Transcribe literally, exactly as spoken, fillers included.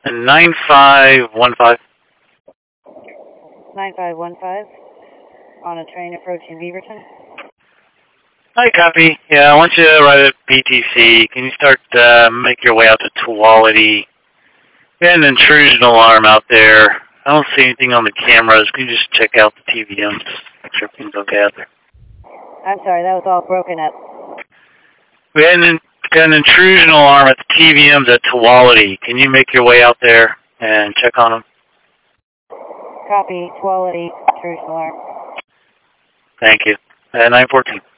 nine five one five. nine five one five on a train approaching Beaverton. Hi, copy. Yeah, I want you to arrive at B T C. Can you start, uh, make your way out to Tuolity? We had an intrusion alarm out there. I don't see anything on the cameras. Can you just check out the T V Ms? Make sure everything's okay out there. I'm sorry, that was all broken up. We had an, got an intrusion alarm at the T V Ms at Tuolity. Can you make your way out there and check on them? Copy, Tuolity, intrusion alarm. Thank you. Uh, nine fourteen.